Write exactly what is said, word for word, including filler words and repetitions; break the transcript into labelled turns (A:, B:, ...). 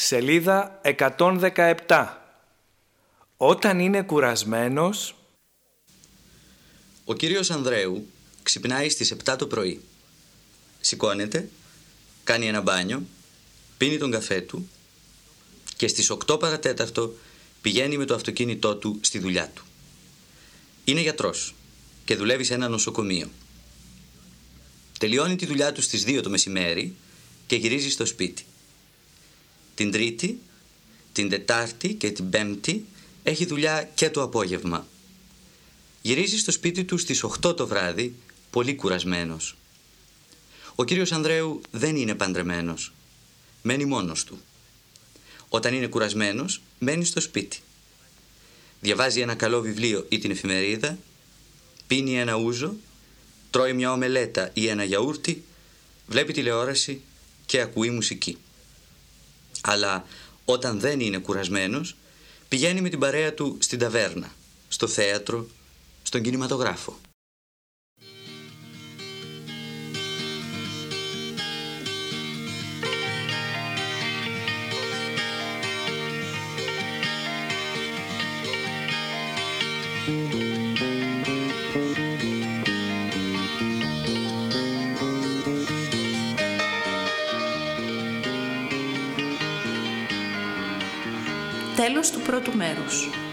A: Σελίδα εκατόν δεκαεπτά. Όταν είναι κουρασμένος...
B: Ο κύριος Ανδρέου ξυπνάει στις επτά το πρωί. Σηκώνεται, κάνει ένα μπάνιο, πίνει τον καφέ του και στις οκτώ παρατέταρτο πηγαίνει με το αυτοκίνητό του στη δουλειά του. Είναι γιατρός και δουλεύει σε ένα νοσοκομείο. Τελειώνει τη δουλειά του στις δύο το μεσημέρι και γυρίζει στο σπίτι. Την Τρίτη, την Τετάρτη και την Πέμπτη έχει δουλειά και το απόγευμα. Γυρίζει στο σπίτι του στις οκτώ το βράδυ, πολύ κουρασμένος. Ο κύριος Ανδρέου δεν είναι παντρεμένος. Μένει μόνος του. Όταν είναι κουρασμένος, μένει στο σπίτι. Διαβάζει ένα καλό βιβλίο ή την εφημερίδα, πίνει ένα ούζο, τρώει μια ομελέτα ή ένα γιαούρτι, βλέπει τηλεόραση και ακούει μουσική. Αλλά όταν δεν είναι κουρασμένος, πηγαίνει με την παρέα του στην ταβέρνα, στο θέατρο, στον κινηματογράφο.
C: Τέλος του πρώτου μέρους.